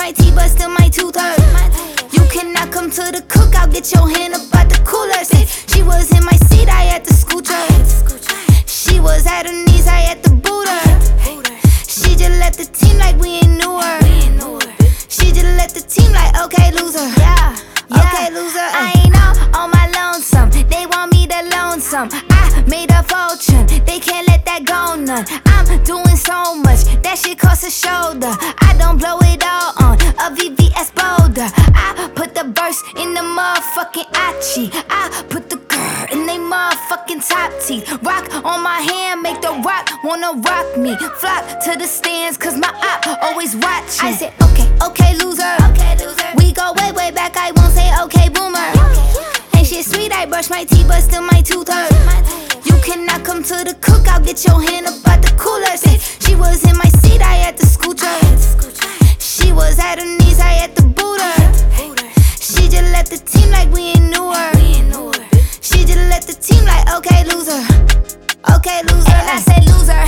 my teeth, but still my tooth hurt. You cannot come to the cookout, get your hand up out the cooler. Say she was in my seat, I had to scoot her. She was at her knees, I had to boot her. She just left the team like we ain't knew her. She just left the team like, okay, loser. Yeah, okay, loser. I ain't on my lonesome. They want me to loan some. I made a fortune, they can't let that go none. I'm doing so much, that shit costs a shoulder. I don't blow it all on a VVS Boulder. I put the verse in the motherfucking Achi. I put the girl in they motherfucking top teeth. Rock on my hand, make the rock wanna rock me. Flock to the stands, cause my op always watching. I said, okay, loser. We go way back, I won't say okay, boomer. Ain't shit sweet, I brush my teeth, but still my tooth hurt. You cannot come to the cookout, get your hand up out the cooler. Say she was in my seat, I had to scoot her. She was at her knees, I had to boot her. She just left the team like we ain't knew her. She just left the team like, okay, loser. Okay, loser. And I say loser.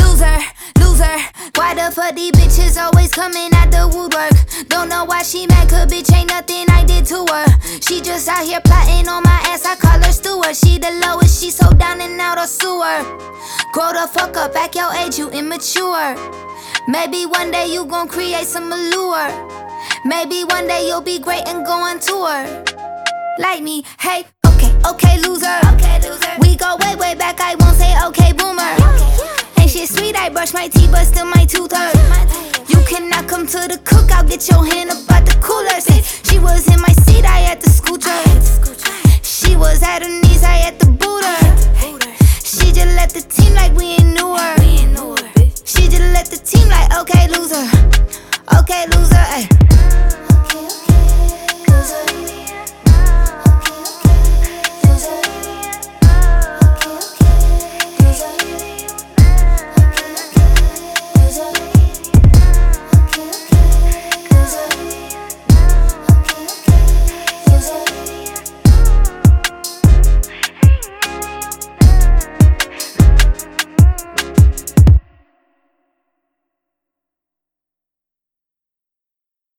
Why the fuck these bitches always coming out the woodwork? Don't know why she mad, cause bitch ain't nothing I did to her. She just out here plotting on my ass, I call her steward. She the lowest, she so down and out of sewer. Grow the fuck up, act your age, you immature. Maybe one day you gon' create some allure. Maybe one day you'll be great and go on tour. Like me, hey, okay, loser. We go way back, I won't say okay, boomer. Ain't shit sweet, I brush my teeth, but still my tooth hurt. You cannot come to the cookout, get your hand up out the cooler. Say she was in my seat, I had to scoot her. She was at her knees, I had to boot her. She just left the team like we ain't knew her. She just left the team like, okay, loser. Okay, loser, ayy.